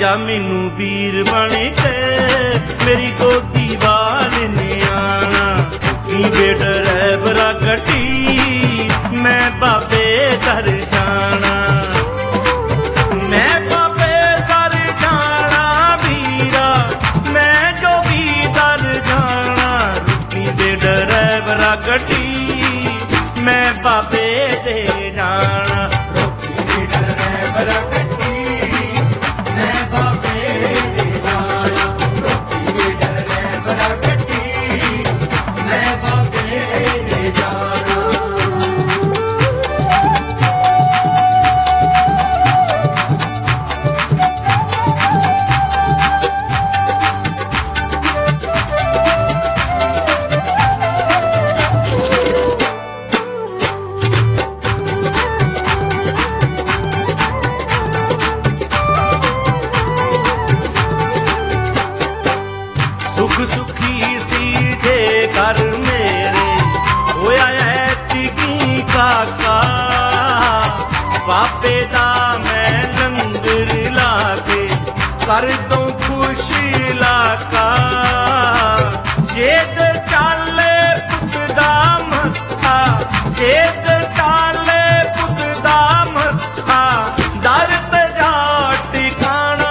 जा मैनू वीर बन के मेरी गोदी वाल ने आना। की ड्राइवरा गड्डी मैं बाबे घर जाना, मैं बाबे घर जाना वीरा, मैं जो भी दर जाना। की ड्राइवरा गड्डी मैं बाबे दे जाना। सुख सुखी सीधे घर मेरे होया ऐतकी काका। बाबे दा मैं लंगर लाके कर दूं खुश लाका। जेद चाले पुत दा मत्था, जेद चाले पुत दा मत्था, दर ते जा टिकाना।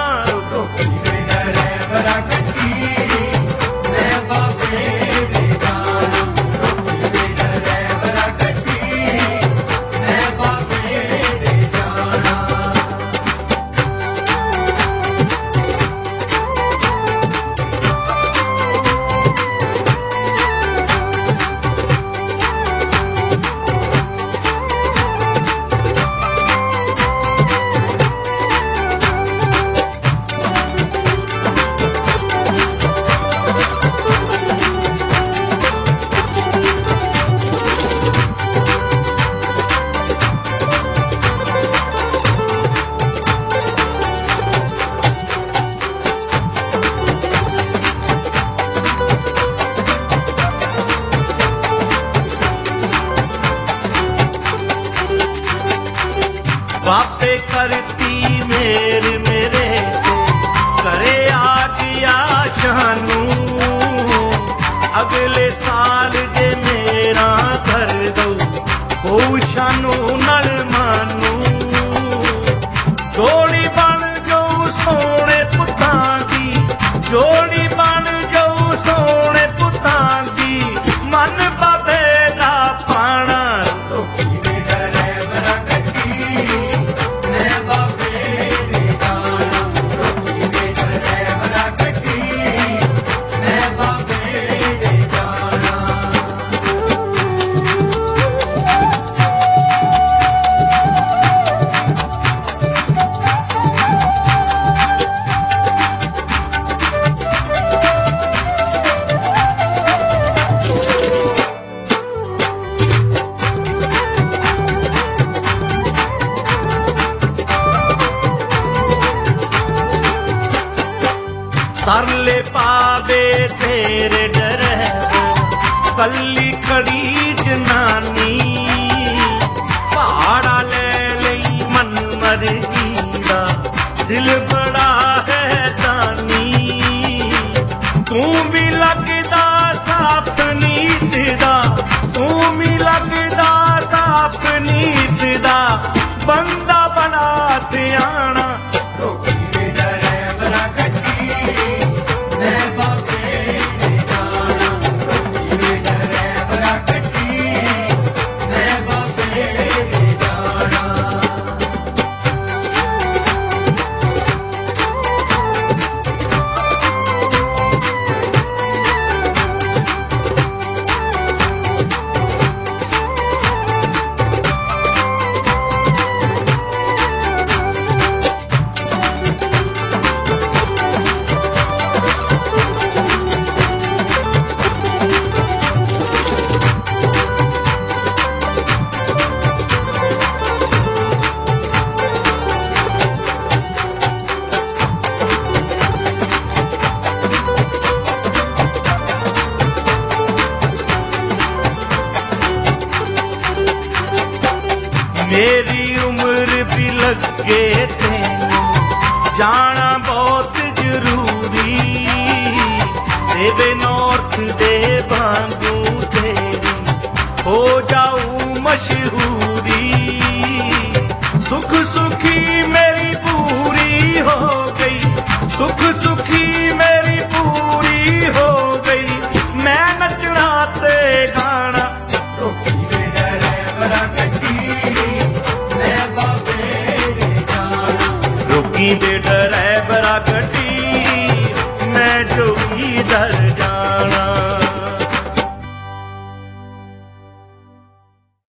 बापे करती मेरे मेरे करे आ गया शानू। अगले साल जे मेरा घर दो हो शानू नल मानू। जोड़ी बन जाऊ सोने पुतां दी, जोड़ी बन जाऊ सोने पुतां दी, मन बाबे दा पाना। तरले पावे तेरे डरे कली खड़ी जनानी। पहाड़ा ले लई मन मरजी दा दिल बड़ा है दानी। तू भी लगदा साफ नीत दा, तू भी लगदा साफ नीत दा, बंदा बना सियाना। मेरी उम्र भी लगे तेन जाना बहुत ਦੇਵੇ ਨੌਰਥ ਦੇ ਵਾਂਗੂ ਤੇਰੀ ਹੋ ਜਾਊ ਮਸ਼ਹੂਰੀ। ਸੁਖ ਸੁਖੀ ਮੇਰੀ ਪੂਰੀ ਹੋ ਗਈ, ਸੁਖ ਸੁਖੀ ਮੇਰੀ ਪੂਰੀ ਹੋ ਗਈ, ਮੈਂ ਨੱਚਣਾ ਤੇ ਗਾਣਾ। ਰੋਕੀ ਦੇ ਡਰਾਈਵਰਾਂ ਗੱਡੀ ਮੈਂ ਬਾਬੇ ਦੇ ਜਾਣਾ। ਰੋਕੀ ਦੇ ਡਰਾਈਵਰਾਂ ਗੱਡੀ ਮੈਂ ਜੋਗੀਦਾਰ ਜਾਣਾ।